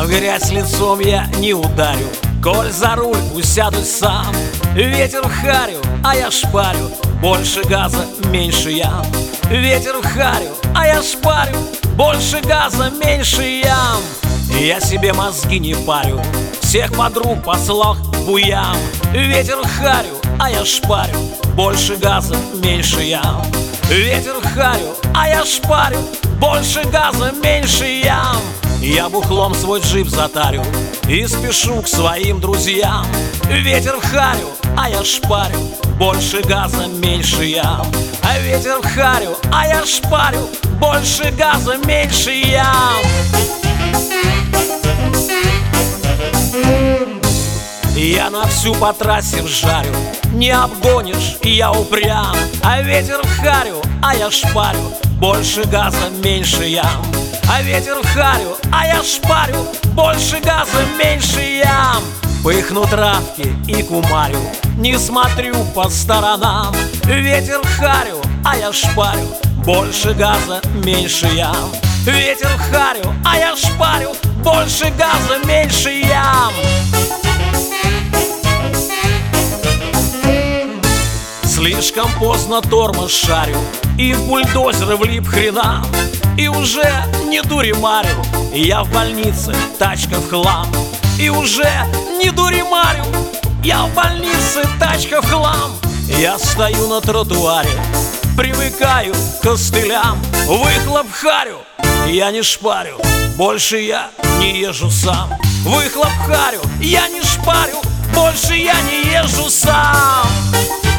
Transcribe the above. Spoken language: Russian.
в грязь лицом я не ударю. Коль за руль усядусь сам, ветер в харю, а я шпарю. Больше газа, меньше ям. Ветер в харю, а я шпарю. Больше газа, меньше ям. Я себе мозги не парю, всех подруг послал к буям. Ветер в харю, а я шпарю. Больше газа, меньше ям. Ветер в харю, а я шпарю. Больше газа, меньше ям. Я бухлом свой джип затарю и спешу к своим друзьям. Ветер в харю, а я шпарю. Больше газа, меньше ям. А ветер в харю, а я шпарю. Больше газа, меньше ям. Я на всю по трассе вжарю, не обгонишь, и я упрям. А ветер в харю, а я шпарю. Больше газа, меньше ям. А ветер в харю, а я шпарю. Больше газа, меньше ям. Пыхну травки и кумарю, не смотрю по сторонам. Ветер в харю, а я шпарю. Больше газа, меньше ям. Ветер в харю, а я шпарю. Больше газа, меньше ям. Слишком поздно тормоз шарю, и в бульдозер влип хрена. И уже не дури марю, я в больнице, тачка в хлам. И уже не дури марю, я в больнице, тачка в хлам. Я стою на тротуаре, привыкаю к костылям. Выхлоп в харю, я не шпарю. Больше я не езжу сам. Выхлоп в харю, я не шпарю. Больше я не езжу сам.